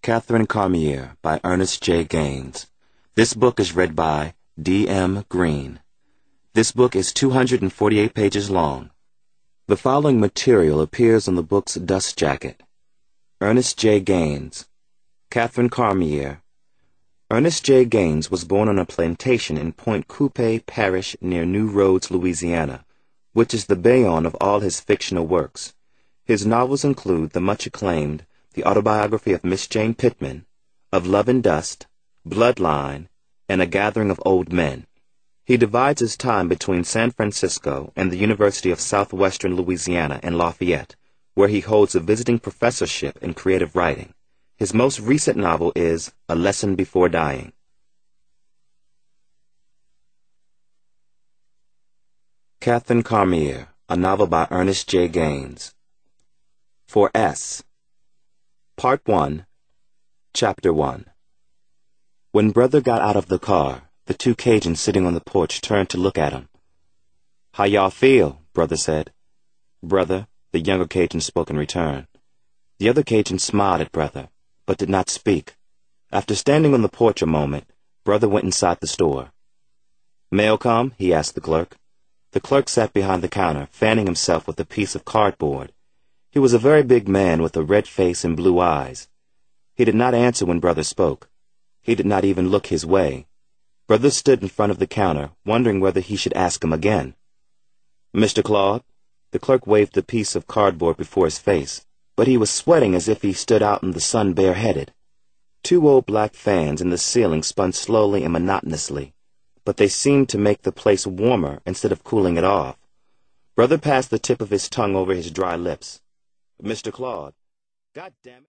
Catherine Cormier by Ernest J. Gaines. This book is read by D.M. Green. This book is 248 pages long. The following material appears on the book's dust jacket. Ernest J. Gaines. Catherine Cormier. Ernest J. Gaines was born on a plantation in Point Coupe Parish near New Roads, Louisiana, which is the Bayonne of all his fictional works. His novels include the much-acclaimed The Autobiography of Miss Jane Pittman, Of Love and Dust, Bloodline, and A Gathering of Old Men. He divides his time between San Francisco and the University of Southwestern Louisiana in Lafayette, where he holds a visiting professorship in creative writing. His most recent novel is A Lesson Before Dying. Catherine Cormier, a novel by Ernest J. Gaines. For S. Part 1, Chapter 1. When Brother got out of the car, the two Cajuns sitting on the porch turned to look at him. "How y'all feel?" Brother said. "Brother," the younger Cajun spoke in return. The other Cajun smiled at Brother, but did not speak. After standing on the porch a moment, Brother went inside the store. "Mail come?" he asked the clerk. The clerk sat behind the counter, fanning himself with a piece of cardboard. He was a very big man with a red face and blue eyes. He did not answer when Brother spoke. He did not even look his way. Brother stood in front of the counter, wondering whether he should ask him again. "Mr. Claude?" The clerk waved the piece of cardboard before his face, but he was sweating as if he stood out in the sun bareheaded. Two old black fans in the ceiling spun slowly and monotonously, but they seemed to make the place warmer instead of cooling it off. Brother passed the tip of his tongue over his dry lips. "Mr. Claude." "God damn it."